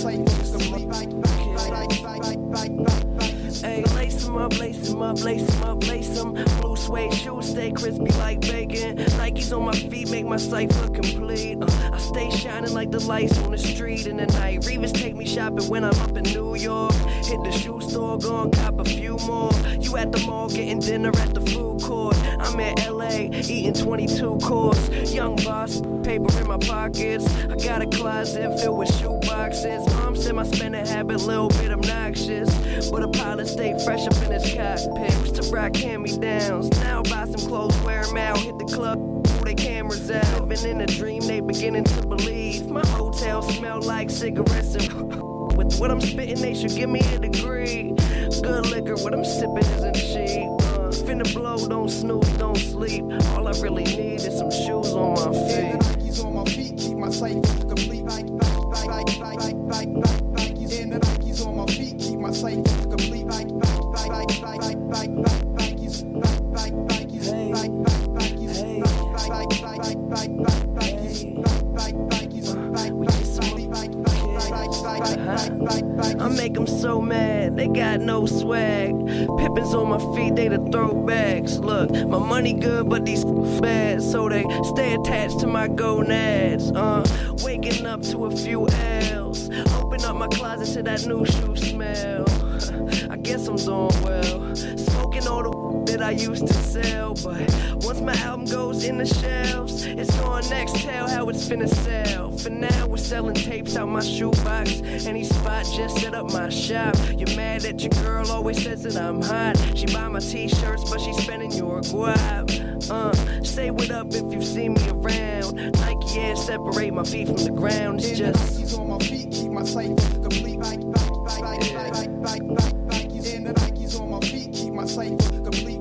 Hey, lace 'em up, lace 'em up, lace 'em up, lace 'em. Blue suede shoes stay crispy like bacon. Nikes on my feet make my cipher complete. I stay shining like the lights on the street in the night. Revis take me shopping when I'm up in New York. Hit the shoe store, go and cop a few more. You at the mall getting dinner at the food court. I'm in LA eating 22 course. Young boss, paper in my pockets. I got a closet filled with shoe boxes. Mom said my spending habit a little bit obnoxious, but a pilot stayed fresh up in his cockpit. Used to rock hand-me-downs. Now buy some clothes, wear them out, hit the club, pull their cameras out. Living in a dream, they beginning to believe. My hotel smell like cigarettes and with what I'm spitting, they should give me a degree. Good liquor, what I'm sipping isn't cheap. Finna blow, don't snooze, don't sleep. All I really need is some shoes on my feet. And the Nikes on my feet keep my cipher complete. And the Nikes on my feet keep my cipher complete. I make them so mad, they got no swag. Pippins on my feet, they the throwbacks. Look, my money good, but these bad, so they stay attached to my gonads. Waking up to a few L's. Open up my closet to that new shoe smell. I guess I'm doing well. Smoking all the that I used to sell, but once my album goes in the shelves, it's going next. Tell how it's finna sell. For now, we're selling tapes out my shoebox. Any spot, just set up my shop. You're mad that your girl always says that I'm hot. She buy my t-shirts, but she's spending your guap. Say what up if you see me around. Nike Air separate my feet from the ground. It's just Nikes on my feet keep my cipher complete. And the Nikes on my feet keep my cipher complete.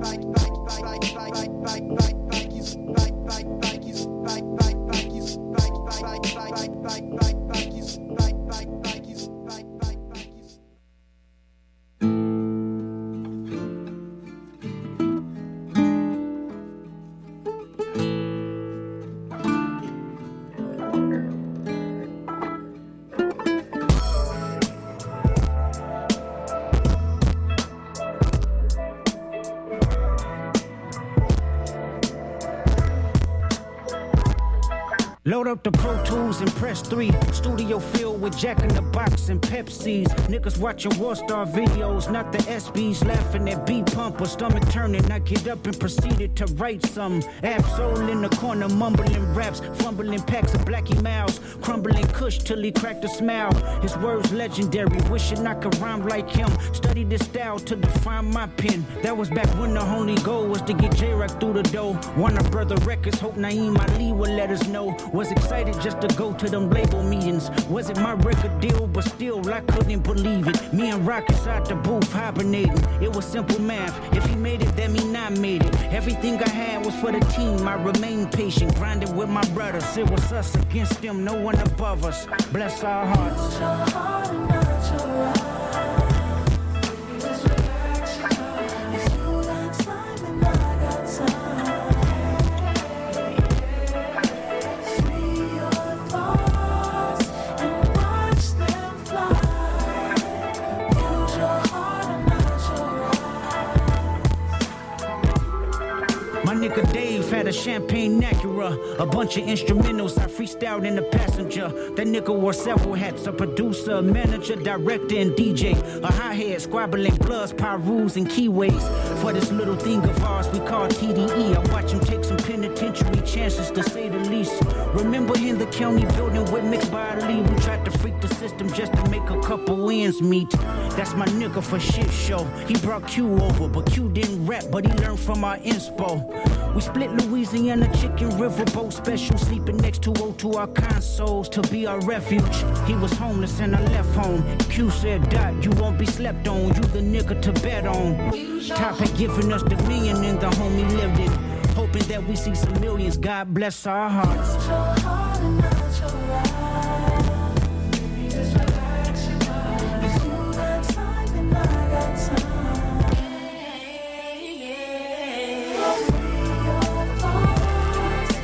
Load up the Pro Tools and press 3. Studio filled with Jack in the Box and Pepsis. Niggas watching Warstar videos, not the SBs. Laughing at B-Pumper, stomach turning. I get up and proceeded to write some. Absol in the corner, mumbling raps. Fumbling packs of Blackie Mouse. Crumbling Kush till he cracked a smile. His words legendary, wishing I could rhyme like him. Studied this style to define my pen. That was back when the only goal was to get J-Rock through the door. Warner Brother Records, hope Naeem Ali will let us know. Was excited just to go to them label meetings. Wasn't my record deal, but still I couldn't believe it. Me and Rock inside the booth hibernating. It was simple math. If he made it, that mean I made it. Everything I had was for the team. I remained patient, grinding with my brothers. It was us against them, no one above us. Bless our hearts. Nigga Dave had a champagne Acura, a bunch of instrumentals I freestyled in the passenger. That nigga wore several hats, a producer, manager, director, and DJ. A hi-hat, squabbling bloods, pyrus, and keyways. For this little thing of ours we call TDE, I watch him take some penitentiary chances to say the least. Remember in the county building with mixed by Ali, we tried to freak the system just to make a couple ends meet. That's my nigga for shit show. He brought Q over, but Q didn't rap, but he learned from our inspo. We split Louisiana Chicken River boat special, sleeping next to O2 our consoles to be our refuge. He was homeless and I left home. Q said, Dot, you won't be slept on, you the nigga to bet on. Top had given us the million and the homie lived it. Hoping that we see some millions, God bless our hearts.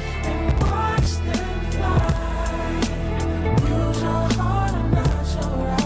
Use your heart and not your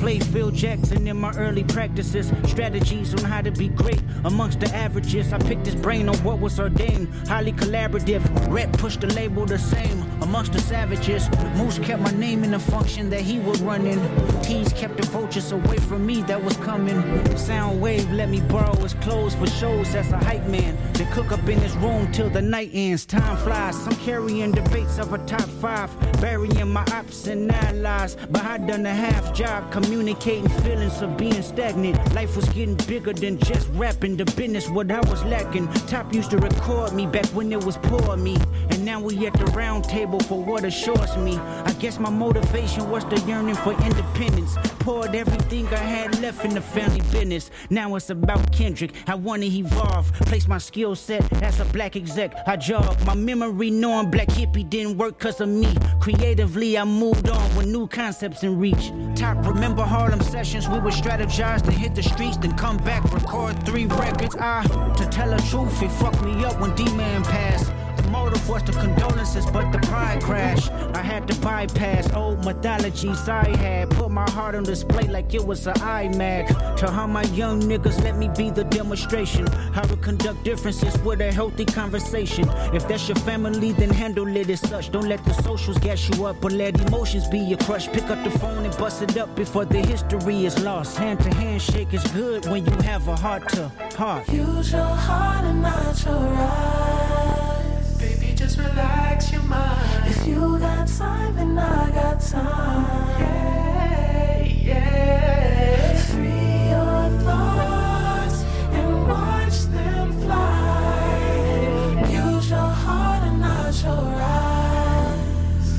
play Phil Jackson in my early practices. Strategies on how to be great amongst the averages. I picked his brain on what was ordained. Highly collaborative. Rep pushed the label the same amongst the savages. Moose kept my name in the function that he was running. T's kept the vultures away from me that was coming. Soundwave let me borrow his clothes for shows as a hype man. They cook up in his room till the night ends. Time flies. Some carrying debates of a top 5. Burying my ops and allies. But I done a half job communicating feelings of being stagnant. Life was getting bigger than just rapping. The business what I was lacking. Top used to record me back when it was poor me. And now we at the round table for what assures me. I guess my motivation was the yearning for independence. Poured everything I had left in the family business. Now it's about Kendrick. I wanna evolve. Place my skill set as a black exec. I jog. My memory knowing black hippie didn't work cause of me. Creatively I moved on with new concepts in reach. Top, remember Harlem sessions? We would strategize to hit the streets, then come back, record 3 records. To tell the truth, it fucked me up when D-Man passed. The motive was the condolences, but the pride crashed. I had to bypass old mythologies I had. Put my heart on display like it was an iMac. To how my young niggas let me be the demonstration. How to conduct differences with a healthy conversation. If that's your family, then handle it as such. Don't let the socials gas you up, but let emotions be your crush. Pick up the phone and bust it up before the history is lost. Hand to hand shake is good when you have a heart to heart. Use your heart and not your eyes. Baby, just relax your mind. If you got time and I got time. Yeah, yeah. Free your thoughts and watch them fly. Use your heart and not your eyes.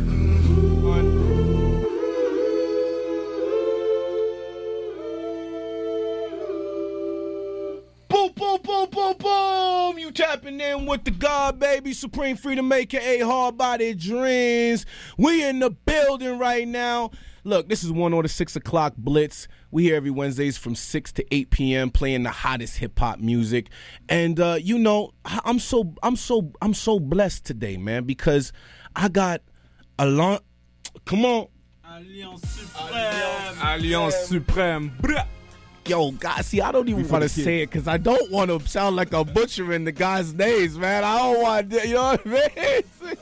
Boom, boom, boom, boom, boom. You tapping in with the God, baby. Supreme Freedom, a.k.a. Hard Body Dreams. We in the building right now. Look, this is One Order 6 o'clock Blitz. We here every Wednesdays from 6 to 8 p.m. playing the hottest hip-hop music. And, you know, I'm so blessed today, man, because I got a long... Come on. Alliance Supreme. Alliance Supreme. Yo, guys, see, I don't even want to say it because I don't want to sound like I'm butchering the guys' names, man. I don't want to, you know what I mean?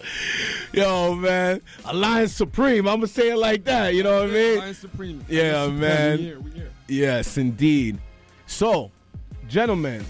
Yo, man, Alliance Supreme. I'm going to say it like that, you know what I mean? Alliance Supreme. Yeah, Supreme. man. We here. Yes, indeed. So, gentlemen,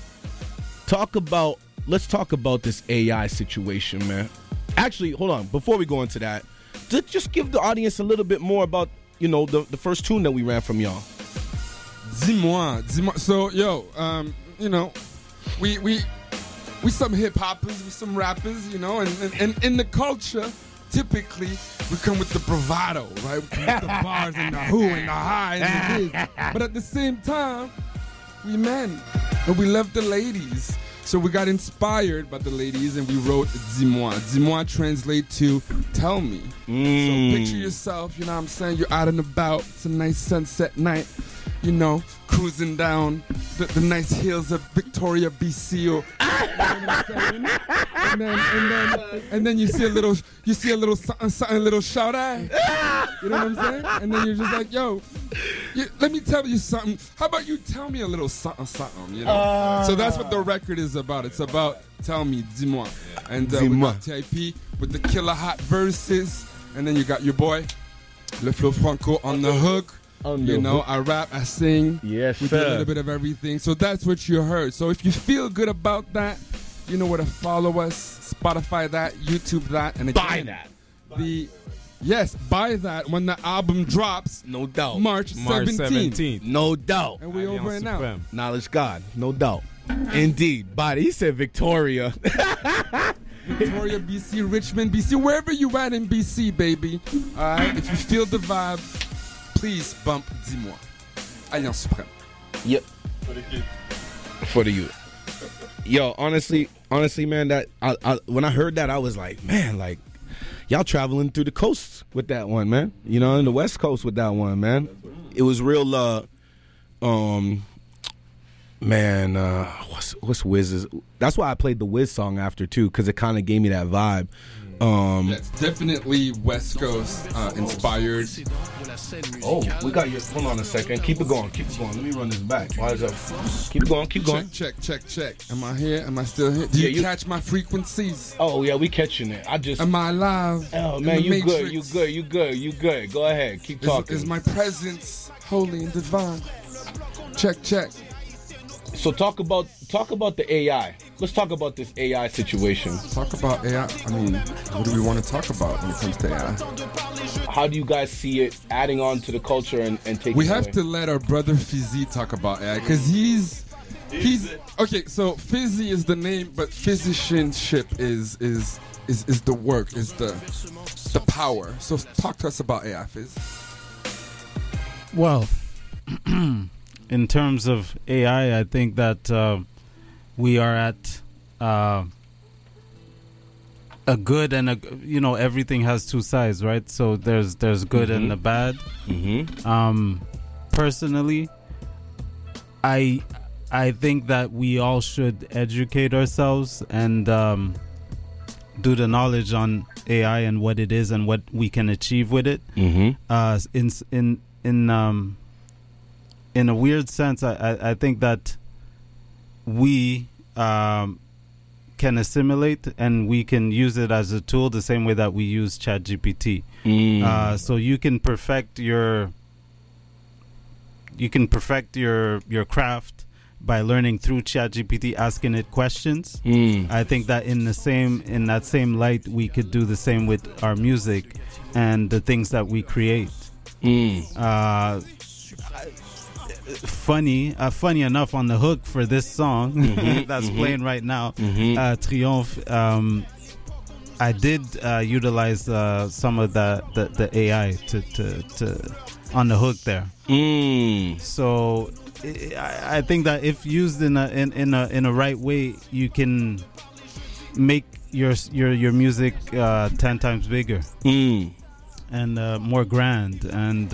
let's talk about this AI situation, man. Actually, hold on. Before we go into that, just give the audience a little bit more about, you know, the first tune that we ran from y'all. Dis-moi. So, yo, you know, we some hip-hoppers, we some rappers, you know, and in the culture, typically, we come with the bravado, right? We come with the bars and the who and the high and the this. But at the same time, we men, and we love the ladies. So we got inspired by the ladies, and we wrote Dis-moi. Dis-moi translate to tell me. So picture yourself, you know what I'm saying? You're out and about. It's a nice sunset night. You know, cruising down the nice hills of Victoria, BC, or you know what I'm saying? And then you see a little something, a little shout out. You know what I'm saying? And then you're just like, yo, let me tell you something. How about you tell me a little something, you know? So that's what the record is about. It's about tell me, dis-moi. And we got TIP with the killer hot verses. And then you got your boy, Le Flow Franco on the hook. You know, I rap, I sing. Yes, we do a little bit of everything. So that's what you heard. So if you feel good about that, you know where to follow us. Spotify that, YouTube that, and again, buy that. Buy that when the album drops. No doubt. March 17th. No doubt. And we over and out. Knowledge God. No doubt. Indeed. Body. He said Victoria. Victoria, BC, Richmond, BC, wherever you at in BC, baby. All right. If you feel the vibe, please bump Dis-moi. Alliance Supreme. Yep. For the youth. Yo, honestly, man, that when I heard that, I was like, man, like, y'all traveling through the coast with that one, man. You know, in the West Coast with that one, man. It was real, what's Wiz's? That's why I played the Wiz song after, too, because it kind of gave me that vibe. That's definitely West Coast inspired. Oh, we got your. Hold on a second. Keep it going. Let me run this back. Why is that? Keep it going. Check. Am I here? Am I still here? Do you catch my frequencies? Oh yeah, we catching it. Am I alive? Oh man, you good. Go ahead. Keep talking. Is my presence holy and divine? Check. So talk about the AI. Let's talk about this AI situation. Talk about AI. I mean, what do we want to talk about when it comes to AI? How do you guys see it adding on to the culture and taking? We have to let our brother Fizzy talk about AI because he's okay. So Fizzy is the name, but physicianship is the work, is the power. So talk to us about AI, Fizz. Well, in terms of AI, I think that we are at a good and everything has two sides, right? So there's good and the bad. Personally, I think that we all should educate ourselves and do the knowledge on AI and what it is and what we can achieve with it. In a weird sense, I think that we can assimilate and we can use it as a tool the same way that we use ChatGPT. So you can perfect your craft by learning through ChatGPT, asking it questions. I think that in that same light, we could do the same with our music and the things that we create. Funny enough, on the hook for this song that's playing right now, Triomphe, I did utilize some of the AI to on the hook there. So I think that if used in a right way, you can make your music 10 times bigger and more grand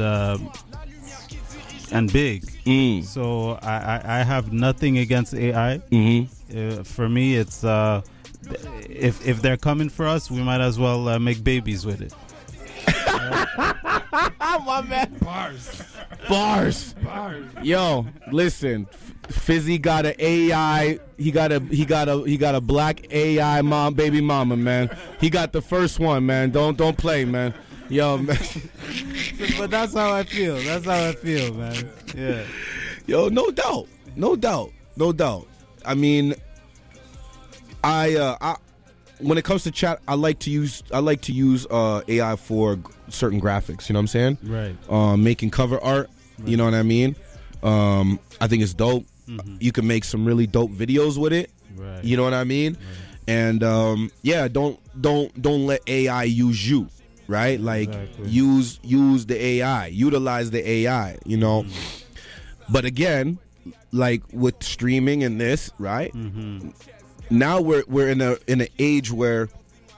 and big. So I have nothing against AI. For me, it's if they're coming for us, we might as well make babies with it. My man. Bars. Yo, listen. Fizzy got an AI. He got a black AI baby mama, man. He got the first one, man. Don't play, man. Yo, man. But that's how I feel. Man. Yeah. Yo, no doubt. I mean, I when it comes to chat, I like to use AI for certain graphics. You know what I'm saying? Right. Making cover art. Right. You know what I mean? I think it's dope. You can make some really dope videos with it. Right. You know what I mean? Right. And yeah, don't let AI use you. Right? Like exactly. use the AI, utilize the AI, you know. But again, like with streaming and this, right? Now we're in an age where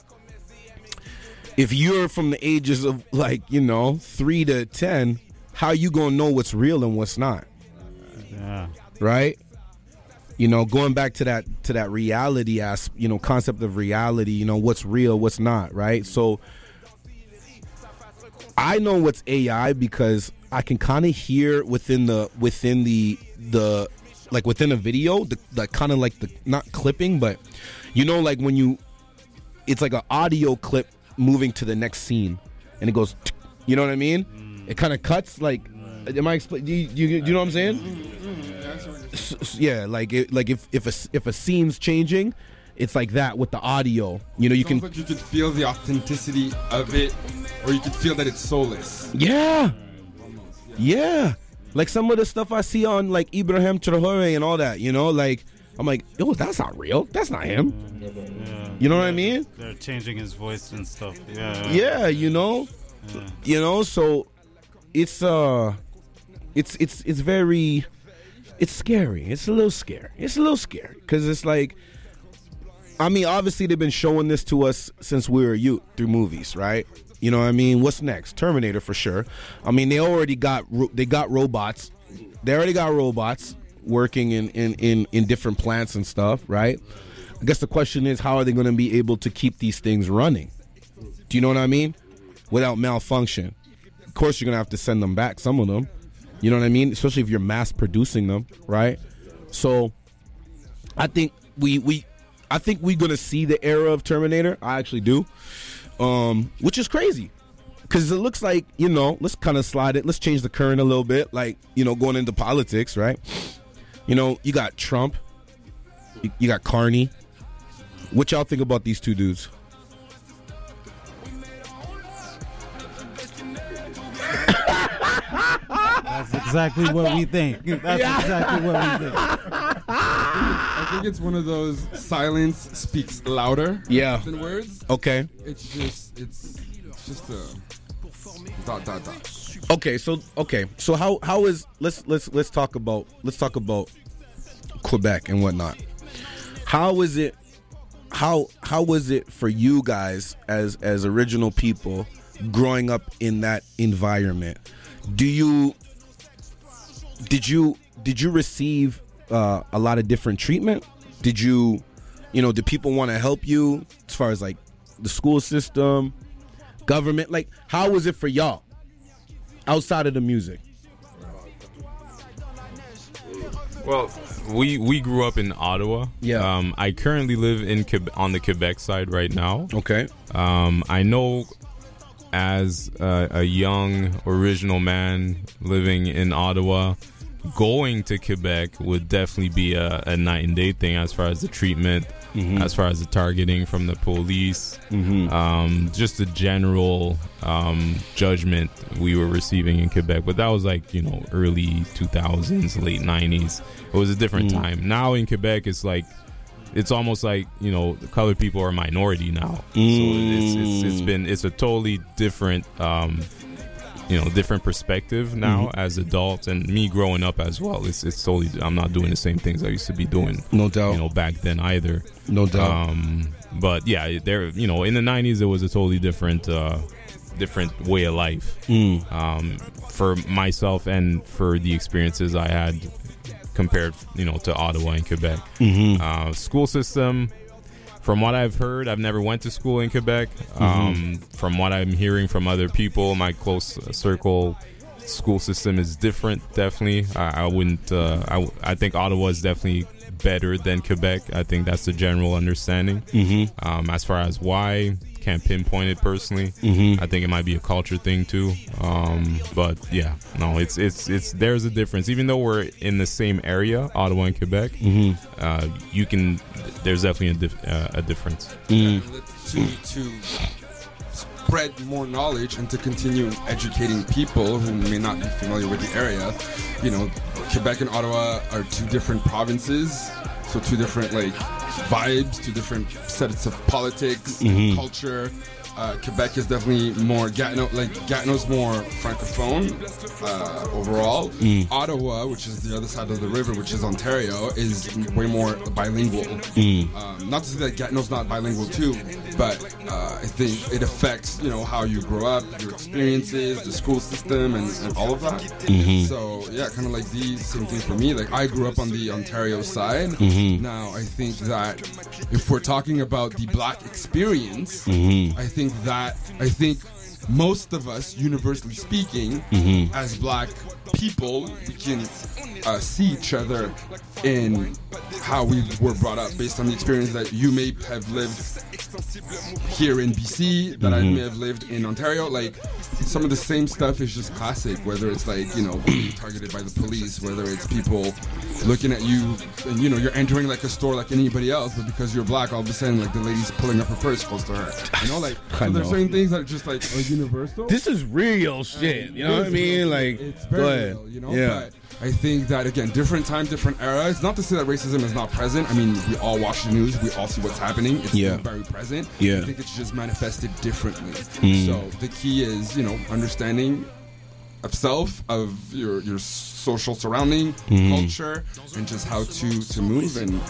if you're from the ages of 3 to 10, how you gonna know what's real and what's not? Yeah. Right? Going back to that reality concept of reality, what's real, what's not, right? So I know what's AI because I can kind of hear within the within a video, the kind of like the not clipping, but like when it's like an audio clip moving to the next scene, and it goes, you know what I mean? It kind of cuts like. Am I explaining? You know what I'm saying? Yeah, like if a scene's changing. It's like that with the audio. You can. Like you could feel the authenticity of it, or you could feel that it's soulless. Yeah. Like some of the stuff I see on like Ibrahim Traoré and all that. Like I'm like, yo, that's not real. That's not him. Yeah. You know what I mean? They're changing his voice and stuff. Yeah. So it's very, it's scary. It's a little scary because it's like. I mean, obviously they've been showing this to us since we were youth through movies, right? You know what I mean? What's next? Terminator for sure. I mean, they already got robots. They already got robots working in different plants and stuff, right? I guess the question is, how are they going to be able to keep these things running? Do you know what I mean? Without malfunction. of course you're gonna have to send them back, some of them. You know what I mean? Especially if you're mass producing them, right? So I think we're gonna see the era of Terminator. I actually do, which is crazy because it looks like, you know, let's kind of slide it. Let's change the current a little bit, like, you know, going into politics, right? You know, you got Trump, you got Carney. What y'all think about these two dudes? That's exactly what we think. That's exactly what we think. I think it's one of those silence speaks louder than words. Okay. It's just a dot. Okay. So how is let's talk about Quebec and whatnot. How was it for you guys as original people growing up in that environment? Did you receive a lot of different treatment? Did people want to help you as far as like the school system, government? Like, how was it for y'all outside of the music? Well, we grew up in Ottawa. Yeah. I currently live on the Quebec side right now. Okay. I know as a young original man living in Ottawa, going to Quebec would definitely be a night and day thing as far as the treatment, as far as the targeting from the police, just the general judgment we were receiving in Quebec. But that was like, you know, early 2000s, late 90s. It was a different time. Now in Quebec, it's like, it's almost like, you know, the colored people are a minority now. So it's a totally different different perspective now as adults, and me growing up as well. It's totally, I'm not doing the same things I used to be doing. No doubt. You know, back then either. No doubt. But yeah, there, you know, in the 90s it was a totally different way of life. For myself and for the experiences I had compared, you know, to Ottawa and Quebec. School system, from what I've heard, I've never went to school in Quebec. From what I'm hearing from other people, my close circle, school system is different. Definitely, I wouldn't. I think Ottawa is definitely better than Quebec. I think that's the general understanding. As far as why, can't pinpoint it personally. I think it might be a culture thing too. But yeah, no, it's there's a difference. Even though we're in the same area, Ottawa and Quebec, there's definitely a difference. To spread more knowledge and to continue educating people who may not be familiar with the area, you know, Quebec and Ottawa are two different provinces, so two different like vibes, two different sets of politics, culture. Quebec is definitely more Gatineau's more francophone overall. Ottawa, which is the other side of the river, which is Ontario, is way more bilingual. Not to say that Gatineau's not bilingual too, but I think it affects, you know, how you grow up, your experiences, the school system, and all of that. So yeah, kind of like the same thing for me. Like, I grew up on the Ontario side. Now I think that if we're talking about the Black experience, I think most of us, universally speaking, as Black people, we can see each other in how we were brought up based on the experience that you may have lived here in BC, that I may have lived in Ontario. Like, some of the same stuff is just classic, whether it's like, you know, being targeted by the police, whether it's people looking at you and, you know, you're entering like a store like anybody else, but because you're Black, all of a sudden like the lady's pulling up her purse close to her, you know, like, so there's certain things that are just like universal. This is real shit, you know what I mean? Like, it's very real, you know. But I think that, again, different time, different era. It's not to say that racism is not present. I mean, we all watch the news, we all see what's happening. It's still very present. I think it's just manifested differently. So the key is, you know, understanding of self, of your social surrounding, culture, and just how to move and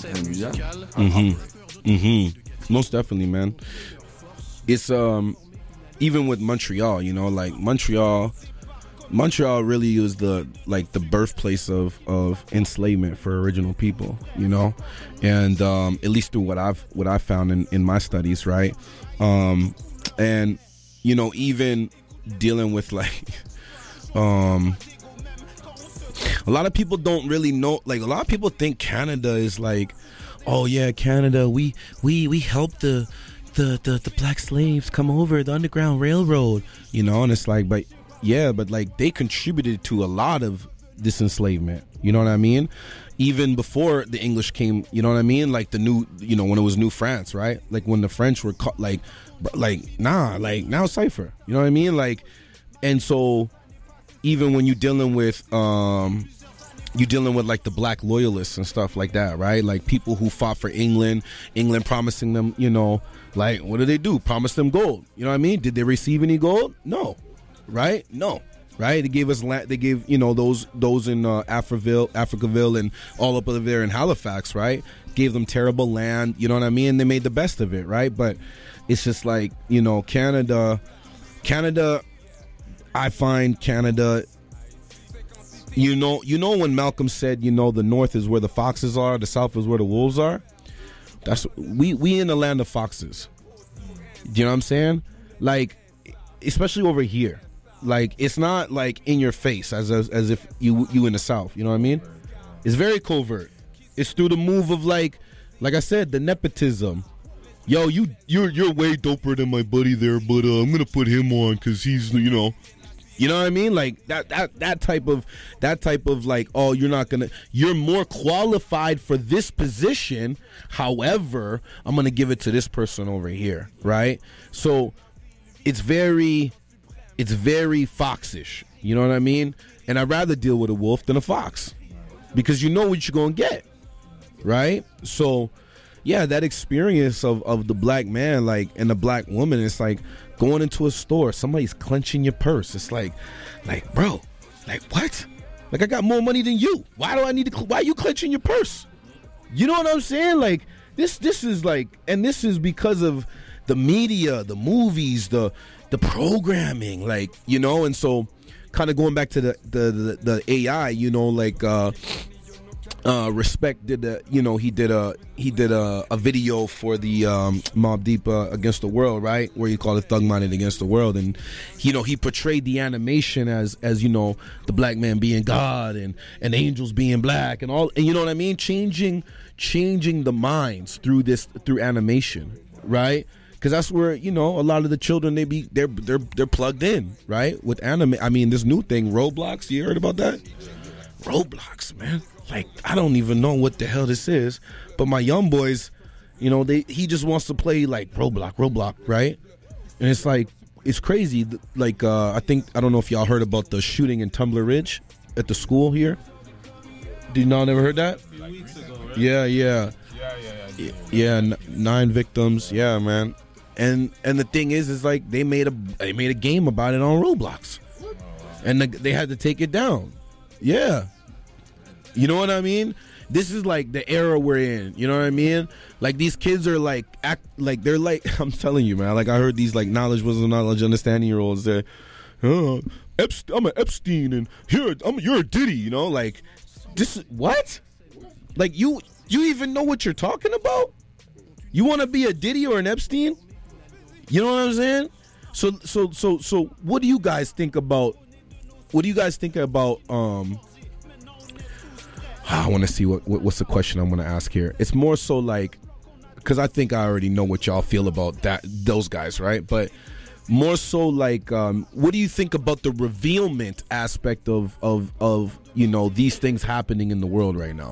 Most definitely, man. It's even with Montreal, you know, like Montreal really is the birthplace of enslavement for original people, you know, and at least through what I've found in my studies, right? And you know, even dealing with like a lot of people don't really know, like a lot of people think Canada is like, oh yeah, Canada, we helped the black slaves come over the Underground Railroad, you know, and it's like, but like they contributed to a lot of this enslavement, you know what I mean? Even before the English came, you know what I mean? Like the new, you know, when it was New France, right? Like when the French were now cipher, you know what I mean? Like, and so even when you're dealing with like the black loyalists and stuff like that, right? Like people who fought for England promising them, you know, like what did they do? Promise them gold, you know what I mean? Did they receive any gold? No, right? No. Right, they gave us land. They gave, you know, those in Africaville, and all up over there in Halifax, right? Gave them terrible land, you know what I mean? They made the best of it, right? But it's just like, you know, Canada. I find Canada. You know when Malcolm said, you know, the North is where the foxes are, the South is where the wolves are. That's we in the land of foxes. Do you know what I'm saying? Like, especially over here. Like, it's not like in your face as if you in the South, you know what I mean? It's very covert. It's through the move of like I said, the nepotism. Yo, you're way doper than my buddy there, but I'm gonna put him on because he's, you know what I mean? Like that type of like, oh, you're more qualified for this position. However, I'm gonna give it to this person over here, right? So it's very foxish, you know what I mean? And I'd rather deal with a wolf than a fox because you know what you're going to get, right? So, yeah, that experience of the black man, like, and the black woman, it's like going into a store, somebody's clenching your purse. It's like, bro, like, what? Like, I got more money than you. Why are you clenching your purse? You know what I'm saying? Like, this is like, and this is because of the media, the movies, the programming, like, you know. And so kind of going back to the AI, you know, like Respect did he did a video for the Mobb Deep Against the World, right, where he called it Thug Minded Against the World, and you know, he portrayed the animation as you know, the black man being God and angels being black and all, and you know what I mean, changing the minds through animation, right? Because that's where, you know, a lot of the children, they're plugged in, right, with anime. I mean, this new thing, Roblox. You heard about that? Roblox, man. Like, I don't even know what the hell this is, but my young boys, you know, he just wants to play like Roblox, right? And it's like, it's crazy. Like, I don't know if y'all heard about the shooting in Tumbler Ridge at the school here. Did y'all never heard that? A few weeks ago, right? Yeah. Yeah, 9 victims. Yeah, man. And the thing is like they made a game about it on Roblox, and they had to take it down. Yeah, you know what I mean? This is like the era we're in. You know what I mean? Like, these kids are like they're like, I'm telling you, man. Like, I heard these like knowledge understanding year olds say, oh, I'm an Epstein, and you're a Diddy. You know, like, this is what? Like, you even know what you're talking about? You want to be a Diddy or an Epstein? You know what I'm saying? So what do you guys think about? I want to see what's the question I'm going to ask here. It's more so like, because I think I already know what y'all feel about those guys, right? But more so like, what do you think about the revealment aspect of you know, these things happening in the world right now?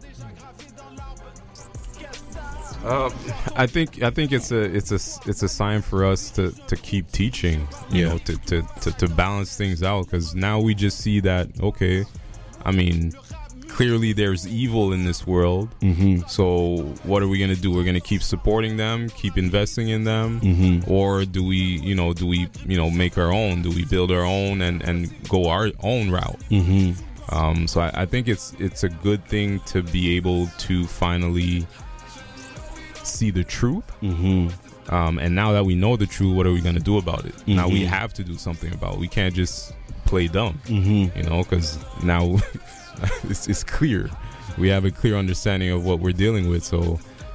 I think it's a sign for us to keep teaching, you know, to balance things out, because now we just see that, okay, I mean, clearly there's evil in this world. Mm-hmm. So what are we gonna do? We're gonna keep supporting them, keep investing in them, mm-hmm. or do we make our own? Do we build our own and go our own route? Mm-hmm. So I think it's a good thing to be able to finally see the truth. Mm-hmm. And now that we know the truth, what are we going to do about it? Mm-hmm. Now we have to do something about it. We can't just play dumb, mm-hmm. you know, because now it's clear. We have a clear understanding of what we're dealing with. So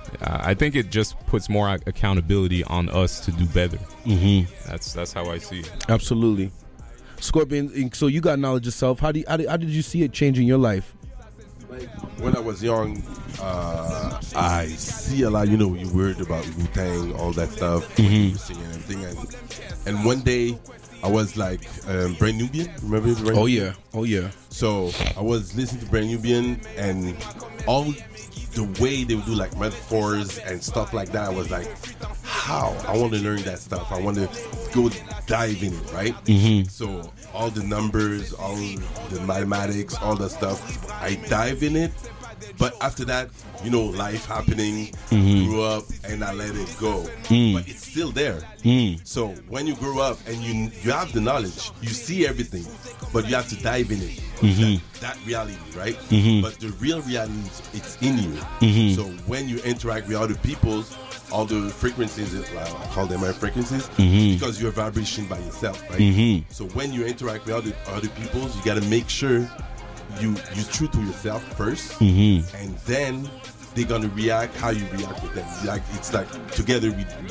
I think it just puts more accountability on us to do better. Mm-hmm. That's how I see it. Absolutely. Scorpion, so you got knowledge of self. How did you see it changing your life? When I was young, I see a lot. You know, you worried about Wu-Tang, all that stuff, singing and everything. And one day, I was like Brand Nubian. Remember Brand Nubian? Oh yeah. So I was listening to Brand Nubian, and all the way they would do like metaphors and stuff like that. I was like, how? I want to learn that stuff. I want to go dive in it, right? Mm-hmm. So all the numbers, all the mathematics, all that stuff, I dive in it. But after that, you know, life happening, grew up, and I let it go. But it's still there. So when you grow up and you have the knowledge, you see everything, but you have to dive in it. That reality, right? But the real reality, it's in you. So when you interact with other people, all the frequencies, I call them my frequencies, because you're vibration by yourself, right? So when you interact with other people, you got to make sure you're true to yourself first, and then they're gonna react how you react with them. Like it's like together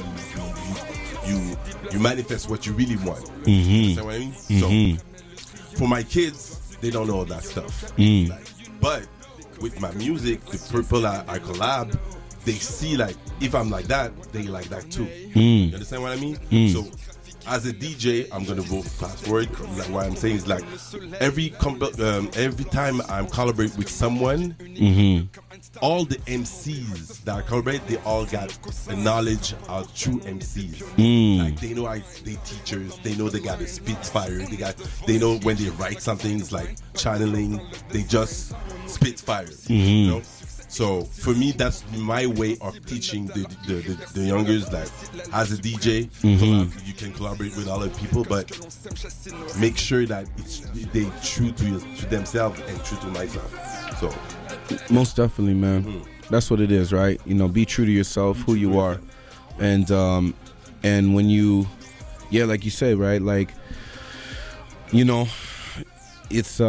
you manifest what you really want. You know what I mean? So for my kids, they don't know all that stuff. But with my music, the people I collab, they see like if I'm like that, they like that too. You understand what I mean? So as a DJ, I'm gonna go fast forward. Like what I'm saying is like every time I'm collaborate with someone, all the MCs that I collaborate, they all got the knowledge of true MCs. Like they know they teachers, they know they got a spitfire, they know when they write something, it's like channeling, they just spitfire. You know? So for me, that's my way of teaching the youngers that as a DJ, you can collaborate with other people, but make sure that they true to themselves and true to myself. So most definitely, man. That's what it is, right? You know, be true to yourself, who you are, and when you, like you said, right? Like, you know, it's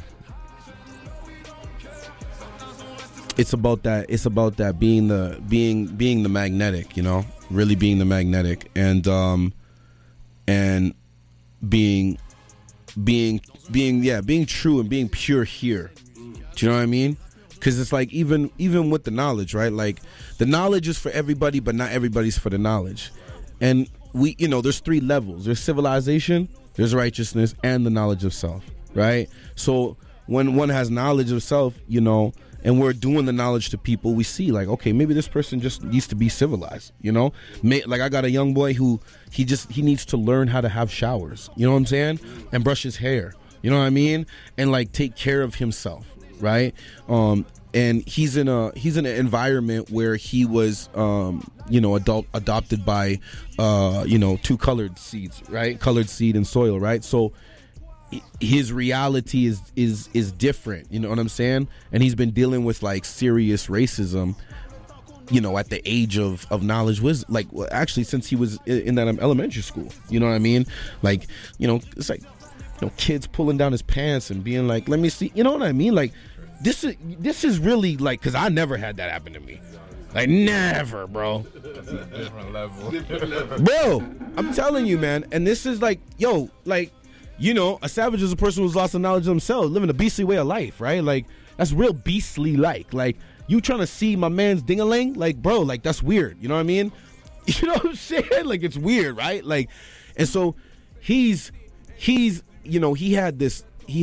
about that. It's about that being the magnetic, you know, really being the magnetic, and being true and being pure here. Do you know what I mean? Because it's like even with the knowledge, right? Like the knowledge is for everybody, but not everybody's for the knowledge. And we, you know, there's 3 levels. There's civilization, there's righteousness, and the knowledge of self, right? So when one has knowledge of self, you know, and we're doing the knowledge to people, we see like, okay, maybe this person just needs to be civilized, you know? Like I got a young boy who he needs to learn how to have showers, you know what I'm saying? And brush his hair, you know what I mean? And like take care of himself, right? And he's in an environment where he was, you know, adopted by, you know, 2 colored seeds, right? Colored seed and soil, right? So his reality is different, you know what I'm saying? And he's been dealing with like serious racism, you know, at the age of knowledge, was like, well, actually since he was in that elementary school, you know what I mean? Like, you know, it's like, you know, kids pulling down his pants and being like, let me see, you know what I mean? Like this is really like, because I never had that happen to me. Like never, bro. That's a different level. Bro, I'm telling you, man. And this is like, yo, like, you know, a savage is a person who's lost the knowledge of themselves, living a beastly way of life, right? Like, that's real beastly like. Like, you trying to see my man's ding-a-ling? Like, bro, like, that's weird. You know what I mean? You know what I'm saying? Like, it's weird, right? Like, and so he's, you know, he had this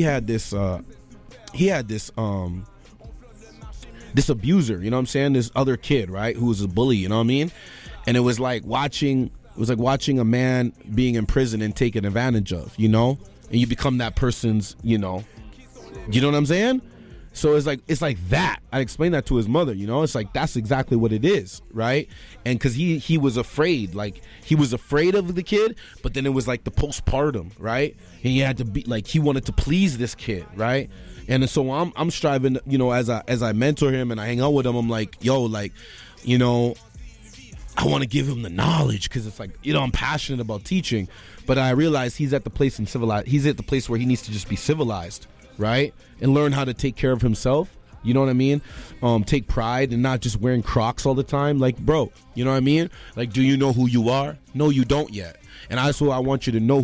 abuser, you know what I'm saying? This other kid, right? Who was a bully, you know what I mean? And it was like watching a man being in prison and taken advantage of, you know? And you become that person's, you know what I'm saying? So it's like that. I explained that to his mother, you know? It's like, that's exactly what it is, right? And because he was afraid, like, he was afraid of the kid, but then it was like the postpartum, right? And he had to be, like, he wanted to please this kid, right? And so I'm striving, you know, as I mentor him and I hang out with him, I'm like, yo, like, you know, I want to give him the knowledge because it's like, you know, I'm passionate about teaching, but I realize he's at the place where he needs to just be civilized, right? And learn how to take care of himself, You know what I mean? Take pride in not just wearing Crocs all the time. Like, bro, you know what I mean? Like, do you know who you are? No, you don't yet. And that's what I want you to know